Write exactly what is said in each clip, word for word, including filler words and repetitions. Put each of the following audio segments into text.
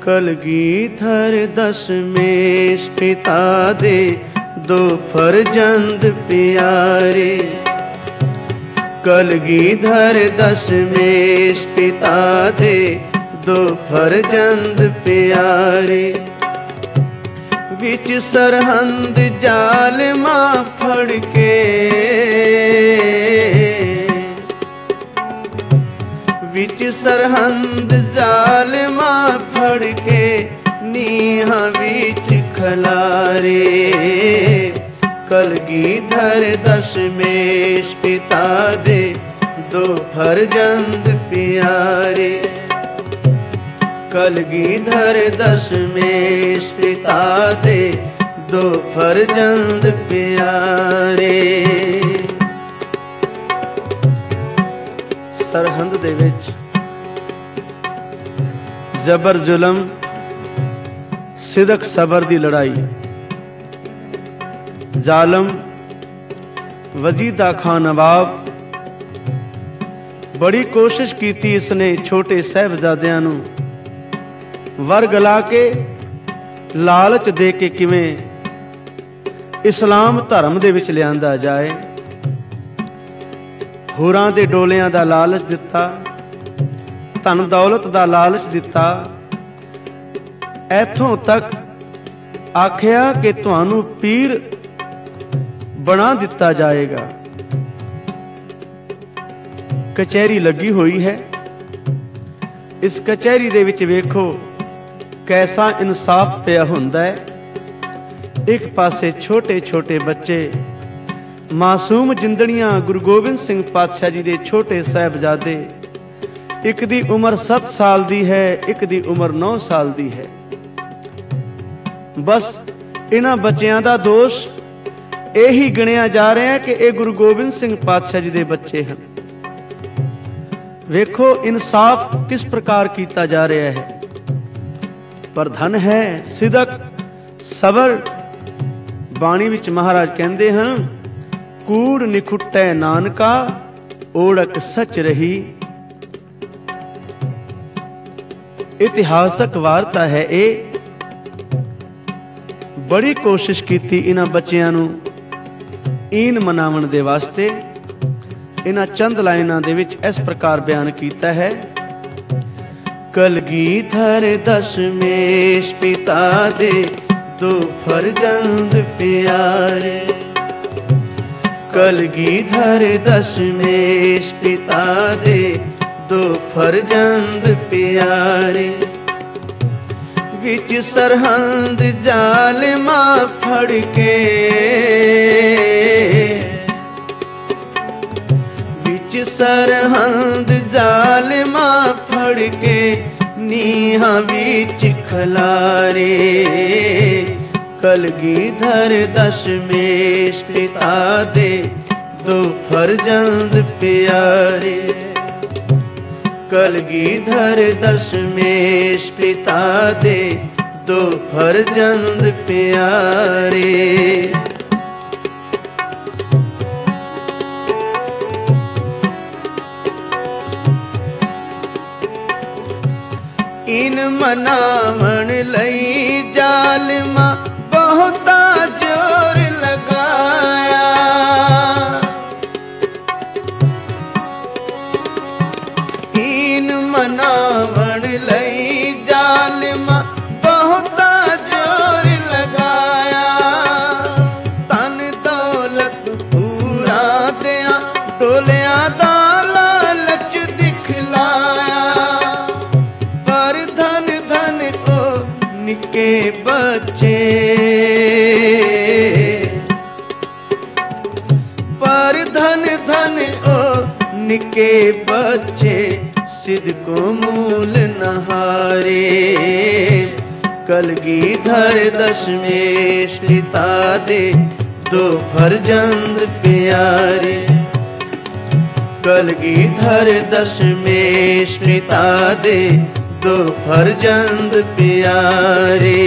कलगीधर दशमेश पिता दे दो फरजंद प्यारे। कलगीधर दशमेश पिता दे दो फरजंद प्यारे। विच सरहंद जालमा फड़ के, विच सरहंद जालमा फड़ के नीहा विच खलारे। कलगीधर दशमेश पिता दे दो फरजंद प्यारे। कलगीधर दशमेश पिता दे दो फरजंद प्यारे। सरहंद दे विच जबर जुलम सिदक सबर दी लड़ाई। जालम वजीदा खां नवाब बड़ी कोशिश कीती इसने छोटे साहिबजादियां नूं वर गला के लालच दे के किवें इस्लाम धर्म दे विच लिआंदा जाए। होरां दे डोलियां दा लालच दिता, धन दौलत दा लालच दिता, ऐथों तक आखिया कि तुहानू पीर बना दिता जाएगा। कचहरी लगी हुई है, इस कचहरी दे विच वेखो कैसा इंसाफ पिया हुंदा है। एक पासे छोटे छोटे बच्चे मासूम जिंदड़ियां गुरु गोबिंद सिंह पातशाह जी दे छोटे साहिबजादे, एक दी उम्र सत्त साल दी है, एक दी उम्र नौ साल दी है। बस इन्हां बच्चियां दा दोष यही गिणिया जा रहा है कि ये गुरु गोबिंद सिंह पातशाह जी दे बच्चे हैं। वेखो इंसाफ किस प्रकार किया जा रहा है। पर धन है सिदक सबर। बाणी विच महाराज कहते हैं, कूड़ निखुटै नानका ओढ़क सच रही। इतिहासक वार्ता है ये। बड़ी कोशिश की इन्हां बच्चियां नूं ईन मनावन दे वास्ते। इन्हां चंद लाइनां दे विच इस प्रकार बयान कीता है। कलगीधर दशमेश पिता दे दो फरजंद प्यारे। कलगीधर दशमेश पिता दे दो फरजंद प्यारे। विच सरहंद जालमा फड़ के, विच सरहंद जालमा फड़ के नीहा विच खलारे। कलगीधर दशमेश पिता दे दो फरजंद प्यारे। कलगीधर दशमेश पिता दे दो फरजंद प्यारे। इन मनावन लई जालिमा बहुता जोर लगाया। इन मनावन लई जालिमा बहुता जोर लगाया। तन दौलत पूरा दिया डोलिया दा लालच दिखलाया। पर धन धन ओ निके बच्चे, पर धन धन ओ निके बच्चे सिद्ध को मूल नहारे। कलगीधर दशमेश पिता दे दो फरजंद प्यारे। कलगीधर दशमेश पिता दे दो फरजंद प्यारे।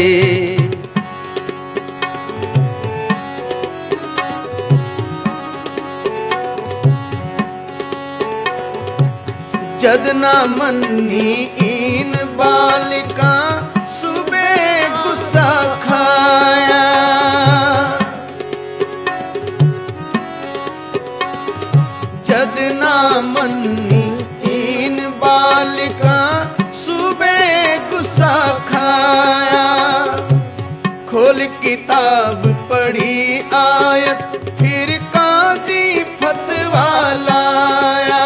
जद ना मन्नी ईन बालिका किताब पढ़ी आयत, फिर काजी फतवा लाया।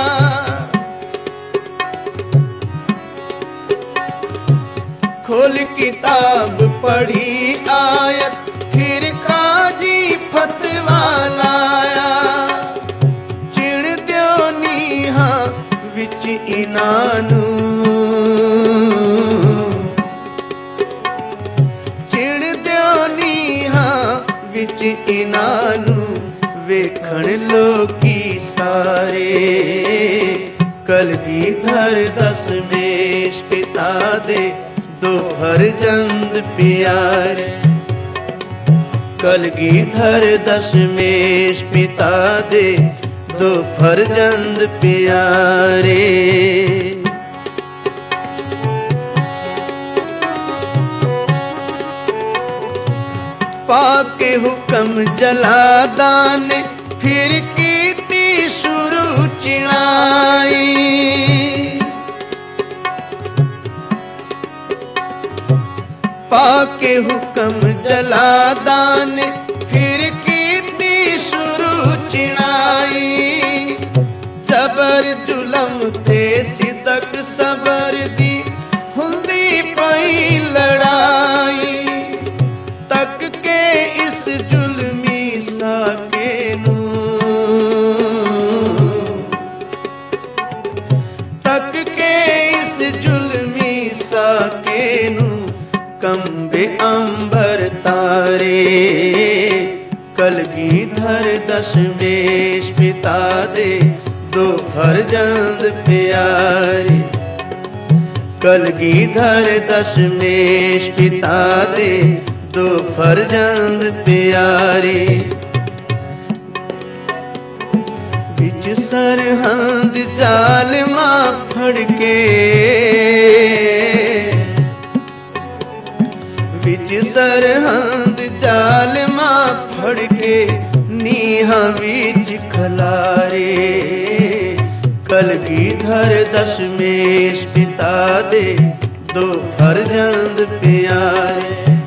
खोल किताब पढ़ी आयत, फिर काजी फतवा लाया। चिड़ दियो नीहा विच इनानू, विच इनानू वेखण लोकी सारे। कलगीधर दसमेश पिता दे दो फरजंद प्यारे। कलगीधर दसमेश पिता दे दो फरजंद प्यारे। पाके हुक्म जलादान, फिर कीती शुरू चिड़ाई। पाके हुक्म जलादान, फिर कीती शुरू चिड़ाई। जबर जुलम ते सिदक सबर दी हुंदी पई लड़ाई। तक के इस जुल्मी साके नू, तक के इस जुल्मी साके नू कंबे अंबर तारे। कलगीधर दसमेश पिता दे दो फरजंद प्यारे। कलगीधर दसमेश पिता दे दो फरजंद प्यारे। बिच सरहंद जालिमा फड़के, बिच सरहंद जालिमा फड़के नीहा बीच खलारे। कलगीधर दसमेश पिता दे दो फरजंद प्यारे।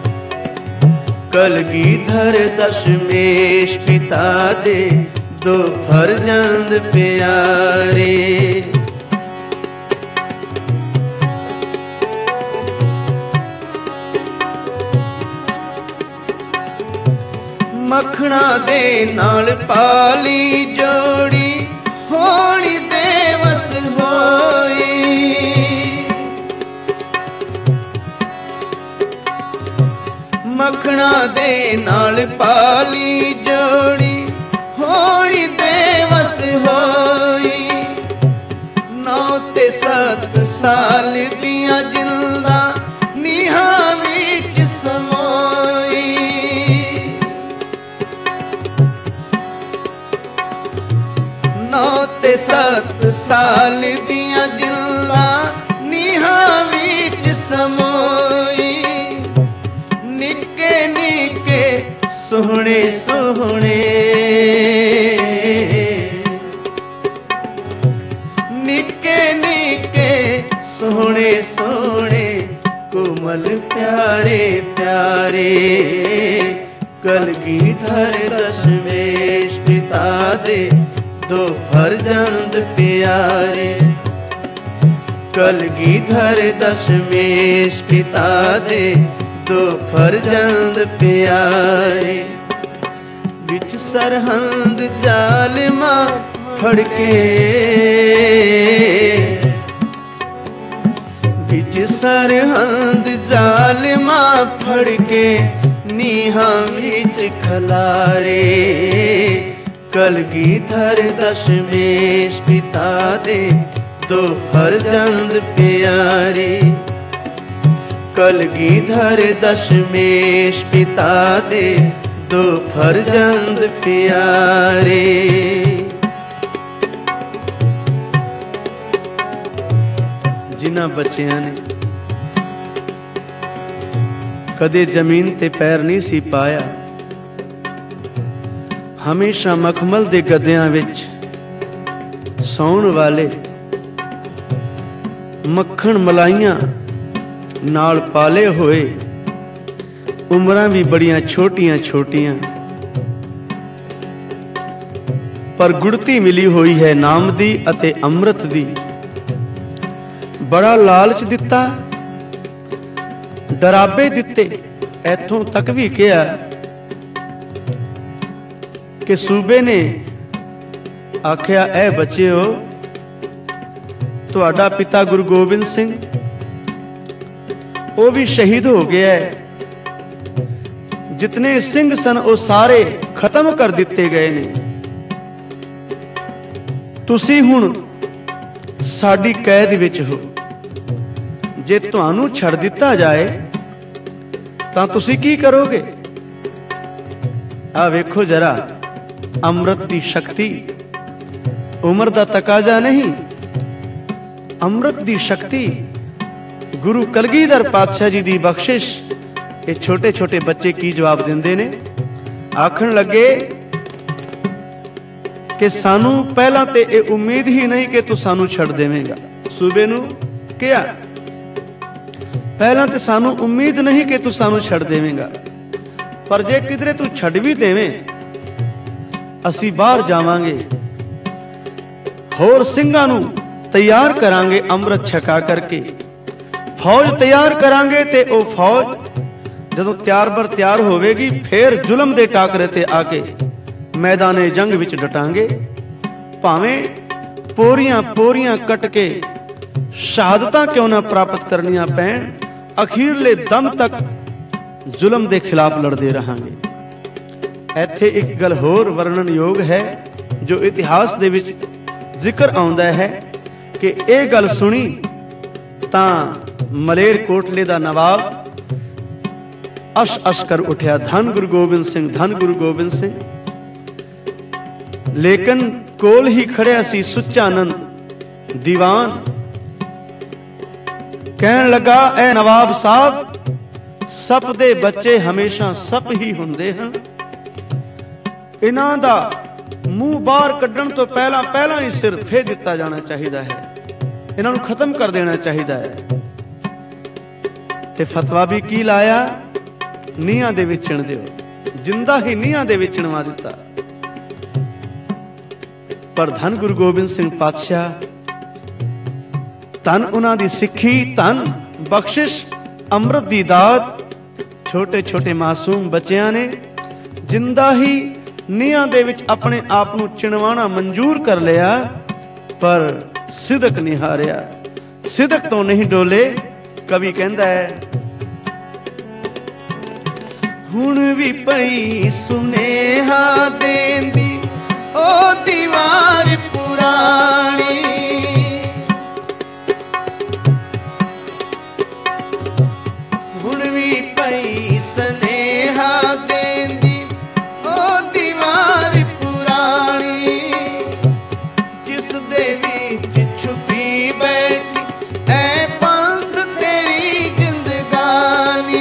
कलगीधर दसमेश पिता दे दो फरजंद प्यारे। मखना दे नाल पाली जोड़ी, होनी देवस होई। मखना दे नाल पाली जोड़ी, होनी देवस होई। नौ ते सत साल दियां जिंदा नीहा विच समोई। नौ ते सत साल दियां जिंदा नीहा विच समोई। निके निके सोहणे सोहणे, निके निके सोहणे सोहणे कोमल प्यारे प्यारे। कलगीधर दसमेश पिता दे दो फरजंद प्यारे। कलगीधर दसमेश पिता दे दो फरजंद प्यारे। बिच सरहंद जालिमा फड़के, बिच सरहंद जालिमा फड़के नीहा बिच खलारे। कलगीधर दसमेश पिता दे दो फरजंद प्यारे। कलगीधर दसमेश पिता दे दो फरजंद प्यारे। जिन्हां बच्चियां ने कदे जमीन ते पैर नहीं सी पाया, हमेशा मखमल दे गद्दियां विच सौण वाले, मक्खण मलाइयां नाल पाले होए ਉਮਰਾਂ ਵੀ ਬੜੀਆਂ ਛੋਟੀਆਂ ਛੋਟੀਆਂ, ਪਰ ਗੁੜਤੀ ਮਿਲੀ ਹੋਈ ਹੈ ਨਾਮ ਦੀ ਅਤੇ ਅੰਮ੍ਰਿਤ ਦੀ। ਬੜਾ ਲਾਲਚ ਦਿੱਤਾ, ਡਰਾਬੇ ਦਿੱਤੇ, ਇੱਥੋਂ ਤੱਕ ਵੀ ਕਿਹਾ ਕਿ ਸੂਬੇ ਨੇ ਆਖਿਆ, ਐ ਬੱਚਿਓ, ਤੁਹਾਡਾ ਪਿਤਾ ਗੁਰੂ ਗੋਬਿੰਦ ਸਿੰਘ ਉਹ ਵੀ ਸ਼ਹੀਦ ਹੋ ਗਿਆ ਹੈ, ਜਿਤਨੇ ਸਿੰਘ ਸਨ ਉਹ ਸਾਰੇ ਖਤਮ ਕਰ ਦਿੱਤੇ ਗਏ ਨੇ। ਤੁਸੀਂ ਹੁਣ ਸਾਡੀ ਕੈਦ ਵਿੱਚ ਹੋ, ਜੇ ਤੁਹਾਨੂੰ ਛੱਡ ਦਿੱਤਾ ਜਾਏ ਤਾਂ ਤੁਸੀਂ ਕੀ ਕਰੋਗੇ? ਆ ਵੇਖੋ ਜਰਾ, ਅੰਮ੍ਰਿਤ ਦੀ ਸ਼ਕਤੀ, ਉਮਰ ਦਾ ਤਕਾਜ਼ਾ ਨਹੀਂ, ਅੰਮ੍ਰਿਤ ਦੀ ਸ਼ਕਤੀ। ਗੁਰੂ ਕਲਗੀਧਰ ਪਾਤਸ਼ਾਹ ਜੀ ਦੀ ਬਖਸ਼ਿਸ਼। ਇਹ ਛੋਟੇ ਛੋਟੇ ਬੱਚੇ ਕੀ ਜਵਾਬ ਦਿੰਦੇ ਨੇ? ਆਖਣ ਲੱਗੇ ਕਿ ਸਾਨੂੰ ਪਹਿਲਾਂ ਤੇ ਇਹ ਉਮੀਦ ਹੀ ਨਹੀਂ ਕਿ ਤੂੰ ਸਾਨੂੰ ਛੱਡ ਦੇਵੇਂਗਾ। ਸੂਬੇ ਨੂੰ ਕਿਹਾ, ਪਹਿਲਾਂ ਤੇ ਸਾਨੂੰ ਉਮੀਦ ਨਹੀਂ ਕਿ ਤੂੰ ਸਾਨੂੰ ਛੱਡ ਦੇਵੇਂਗਾ, ਪਰ ਜੇ ਕਿਧਰੇ ਤੂੰ ਛੱਡ ਵੀ ਦੇਵੇਂ, ਅਸੀਂ ਬਾਹਰ ਜਾਵਾਂਗੇ, ਹੋਰ ਸਿੰਘਾਂ ਨੂੰ ਤਿਆਰ ਕਰਾਂਗੇ, ਅੰਮ੍ਰਿਤ ਛਕਾ ਕਰਕੇ ਫੌਜ ਤਿਆਰ ਕਰਾਂਗੇ, ਤੇ ਉਹ ਫੌਜ ਜਦੋਂ ਤਿਆਰ ਬਰ ਤਿਆਰ ਹੋਵੇਗੀ, ਫੇਰ ਜ਼ੁਲਮ ਦੇ ਟਾਕਰੇ ਤੇ ਆ ਕੇ ਮੈਦਾਨੇ ਜੰਗ ਵਿੱਚ ਡਟਾਂਗੇ। ਭਾਵੇਂ ਪੋਰੀਆਂ ਪੋਰੀਆਂ ਕੱਟ ਕੇ ਸ਼ਹਾਦਤਾਂ ਕਿਉਂ ਨਾ ਪ੍ਰਾਪਤ ਕਰਨੀਆਂ ਪੈਣ, ਅਖੀਰਲੇ ਦਮ ਤੱਕ ਜ਼ੁਲਮ ਦੇ ਖਿਲਾਫ ਲੜਦੇ ਰਹਾਂਗੇ। ਇੱਥੇ ਇੱਕ ਗੱਲ ਹੋਰ ਵਰਣਨਯੋਗ ਹੈ, ਜੋ ਇਤਿਹਾਸ ਦੇ ਵਿੱਚ ਜ਼ਿਕਰ ਆਉਂਦਾ ਹੈ ਕਿ ਇਹ ਗੱਲ ਸੁਣੀ ਤਾਂ ਮਲੇਰ ਕੋਟਲੇ ਦਾ ਨਵਾਬ ਅਸ਼ ਅਸ਼ ਕਰ ਉੱਠਿਆ, ਧੰਨ ਗੁਰੂ ਗੋਬਿੰਦ ਸਿੰਘ, ਧੰਨ ਗੁਰੂ ਗੋਬਿੰਦ ਸਿੰਘ। ਲੇਕਿਨ ਕੋਲ ਹੀ ਖੜਿਆ ਸੀ ਸੁੱਚਾਨੰਦ ਦੀਵਾਨ। ਕਹਿਣ ਲੱਗਾ, ਐ ਨਵਾਬ ਸਾਹਿਬ, ਸੱਪ ਦੇ ਬੱਚੇ ਹਮੇਸ਼ਾ ਸੱਪ ਹੀ ਹੁੰਦੇ ਹਨ, ਇਹਨਾਂ ਦਾ ਮੂੰਹ ਬਾਹਰ ਕੱਢਣ ਤੋਂ ਪਹਿਲਾਂ ਪਹਿਲਾਂ ਹੀ ਸਿਰ ਫੇਰ ਦਿੱਤਾ ਜਾਣਾ ਚਾਹੀਦਾ ਹੈ, ਇਹਨਾਂ ਨੂੰ ਖਤਮ ਕਰ ਦੇਣਾ ਚਾਹੀਦਾ ਹੈ। ਤੇ ਫਤਵਾ ਵੀ ਕੀ ਲਾਇਆ? ਨੀਹਾਂ ਦੇ ਵਿੱਚ ਚਿਣ ਦਿਓ, ਜਿੰਦਾ ਹੀ ਨੀਹਾਂ ਦੇ ਵਿੱਚ ਚਿਣਵਾ ਦਿੱਤਾ। ਪਰ ਧੰਨ ਗੁਰੂ ਗੋਬਿੰਦ ਸਿੰਘ ਪਾਤਸ਼ਾਹ, ਧੰਨ ਉਹਨਾਂ ਦੀ ਸਿੱਖੀ, ਧੰਨ ਬਖਸ਼ਿਸ਼, ਅੰਮ੍ਰਿਤ ਦੀ ਦਾਤ, ਛੋਟੇ ਛੋਟੇ ਮਾਸੂਮ ਬੱਚਿਆਂ ਨੇ ਜਿੰਦਾ ਹੀ ਨੀਹਾਂ ਦੇ ਵਿੱਚ ਆਪਣੇ ਆਪ ਨੂੰ ਚਿਣਵਾਣਾ ਮਨਜ਼ੂਰ ਕਰ ਲਿਆ, ਪਰ ਸਿਦਕ ਨਹੀਂ ਹਾਰਿਆ, ਸਿਦਕ ਤੋਂ ਨਹੀਂ ਡੋਲੇ। ਕਵੀ ਕਹਿੰਦਾ ਹੈ, ਹੁਣ ਵੀ ਪਈ ਸੁਨੇਹਾ ਦੇਂਦੀ ਉਹ ਦੀਵਾਰ ਪੁਰਾਣੀ, ਹੁਣ ਵੀ ਪਈ ਸੁਨੇਹਾ ਦੇਂਦੀ ਉਹ ਦੀਵਾਰ ਪੁਰਾਣੀ, ਜਿਸ ਦੇ ਵਿੱਚ ਛੁਪੀ ਬੈਠੀ ਐ ਪੰਥ ਤੇਰੀ ਜ਼ਿੰਦਗਾਨੀ,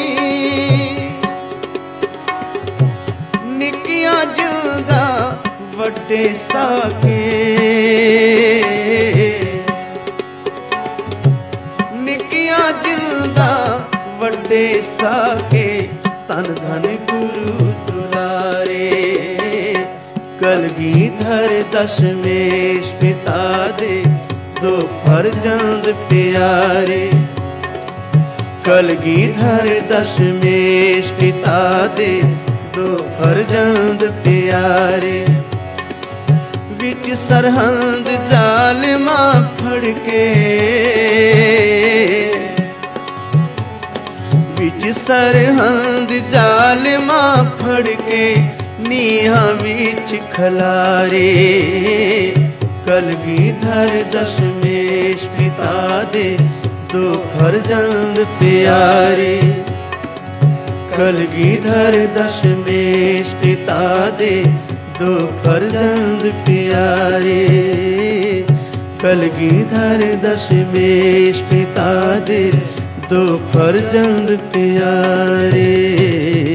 ਨਿੱਕੀਆਂ ਜਿੰਦਾ ਵੱਡੇ ਸਾਕੇ, ਨਿੱਕੀਆਂ ਜਿੰਦਾ ਵੱਡੇ ਸਾਕੇ, ਧੰਨ ਧੰਨ ਗੁਰੂ ਦੁਲਾਰੇ, ਕਲਗੀਧਰ ਦਸ਼ਮੇਸ਼ ਪਿਤਾ ਦੇ ਦੋ ਫਰਜ਼ੰਦ ਪਿਆਰੇ, ਕਲਗੀਧਰ ਦਸ਼ਮੇਸ਼ ਪਿਤਾ ਦੇ ਦੋ ਫਰਜ਼ੰਦ ਪਿਆਰੇ, ਵਿੱਚ ਸਰਹੰਦ ਜ਼ਾਲਿਮਾਂ ਫੜ ਕੇ, ਵਿੱਚ ਸਰਹੰਦ ਜ਼ਾਲਿਮਾਂ ਫੜ ਕੇ, ਨੀਹਾਂ ਵਿੱਚ ਖਲਾਰੇ, ਕਲਗੀਧਰ ਦਸ਼ਮੇਸ਼ ਪਿਤਾ ਦੇ ਦੋ ਫਰਜ਼ੰਦ ਪਿਆਰੇ, ਕਲਗੀਧਰ ਦਸ਼ਮੇਸ਼ ਪਿਤਾ ਦੇ ਦੋ ਫਰਜ਼ੰਦ ਪਿਆਰੇ, ਕਲਗੀਧਰ ਦਸ਼ਮੇਸ਼ ਪਿਤਾ ਦੇ ਦੋ ਫਰਜ਼ੰਦ ਪਿਆਰੇ।